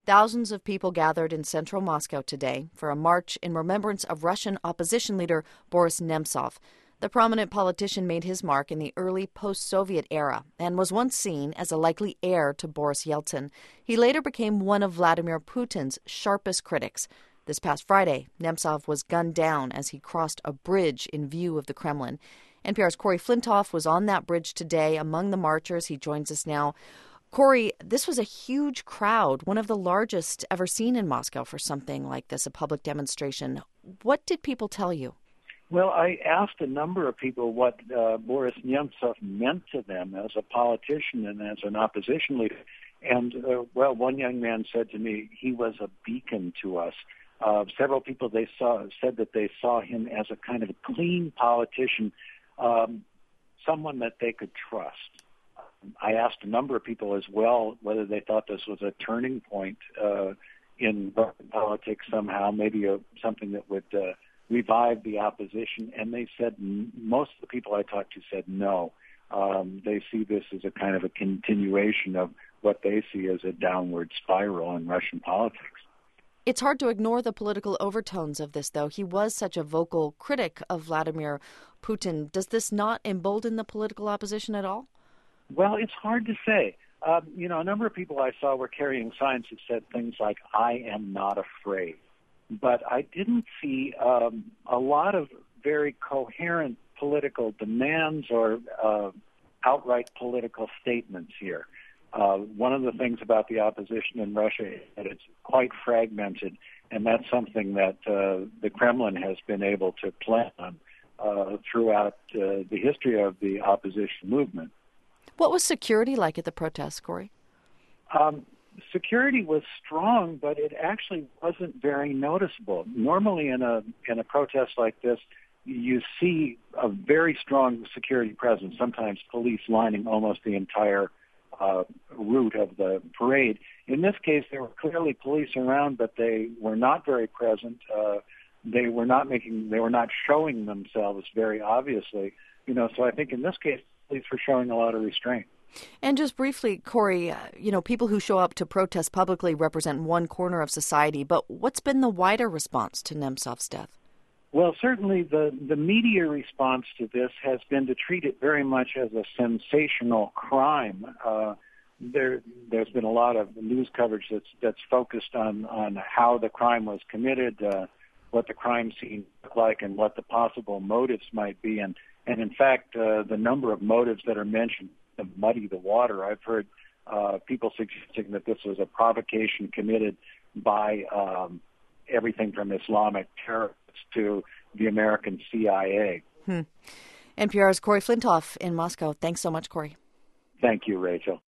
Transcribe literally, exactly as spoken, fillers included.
Thousands of people gathered in central Moscow today for a march in remembrance of Russian opposition leader Boris Nemtsov. The prominent politician made his mark in the early post-Soviet era and was once seen as a likely heir to Boris Yeltsin. He later became one of Vladimir Putin's sharpest critics. This past Friday, Nemtsov was gunned down as he crossed a bridge in view of the Kremlin. N P R's Corey Flintoff was on that bridge today among the marchers. He joins us now. Corey, this was a huge crowd, one of the largest ever seen in Moscow for something like this, a public demonstration. What did people tell you? Well, I asked a number of people what uh, Boris Nemtsov meant to them as a politician and as an opposition leader. And, uh, well, one young man said to me, he was a beacon to us. Uh, several people they saw said that they saw him as a kind of a clean politician, um, someone that they could trust. I asked a number of people as well whether they thought this was a turning point uh, in politics somehow, maybe a, something that would uh, revive the opposition, and they said, most of the people I talked to said no. Um, they see this as a kind of a continuation of what they see as a downward spiral in Russian politics. It's hard to ignore the political overtones of this, though. He was such a vocal critic of Vladimir Putin. Does this not embolden the political opposition at all? Well, it's hard to say. Um, you know, a number of people I saw were carrying signs that said things like, "I am not afraid." But I didn't see um, a lot of very coherent political demands or uh, outright political statements here. Uh, one of the ththings about the opposition in Russia is that it's quite fragmented, and that's something that uh, the Kremlin has been able to play on uh, throughout uh, the history of the opposition movement. What was security like at the protests, Corey? Um, security was strong, but it actually wasn't very noticeable. Normally in a in a protest like this, you see a very strong security presence, sometimes police lining almost the entire uh, route of the parade. In this case, there were clearly police around, but they were not very present. Uh, they were not making, they were not showing themselves very obviously. You know, so I think in this case, police were showing a lot of restraint. And just briefly, Corey, uh, you know, people who show up to protest publicly represent one corner of society, but what's been the wider response to Nemtsov's death? Well, certainly the, the media response to this has been to treat it very much as a sensational crime. Uh, there, there's been a lot of news coverage that's, that's focused on, on how the crime was committed, uh, what the crime scene looked like, and what the possible motives might be. And, and in fact, uh, the number of motives that are mentioned to muddy the water. I've heard uh, people suggesting that this was a provocation committed by um, everything from Islamic terrorists to the American C I A. Hmm. N P R's Corey Flintoff in Moscow. Thanks so much, Corey. Thank you, Rachel.